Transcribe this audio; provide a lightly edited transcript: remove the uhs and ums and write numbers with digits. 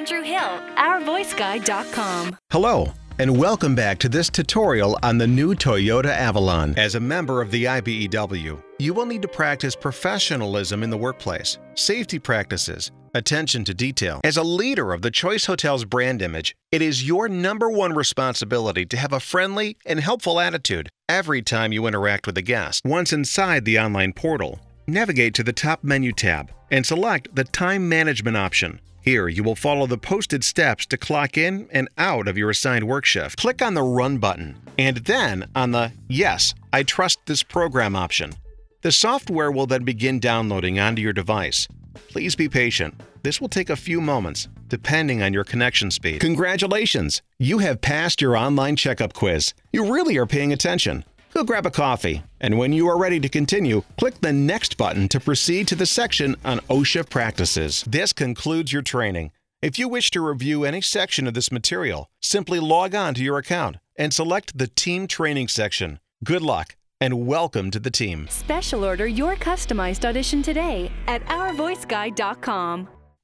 Andrew Hill, OurVoiceGuide.com. Hello, and welcome back to this tutorial on the new Toyota Avalon. As a member of the IBEW, you will need to practice professionalism in the workplace, safety practices, attention to detail. As a leader of the Choice Hotels brand image, it is your #1 responsibility to have a friendly and helpful attitude every time you interact with a guest. Once inside the online portal, navigate to the top menu tab and select the time management option. Here, you will follow the posted steps to clock in and out of your assigned work shift. Click on the Run button and then on the Yes, I trust this program option. The software will then begin downloading onto your device. Please be patient. This will take a few moments, depending on your connection speed. Congratulations! You have passed your online checkup quiz. You really are paying attention. Go grab a coffee, and when you are ready to continue, click the Next button to proceed to the section on OSHA practices. This concludes your training. If you wish to review any section of this material, simply log on to your account and select the Team Training section. Good luck, and welcome to the team. Special order your customized audition today at OurVoiceGuide.com.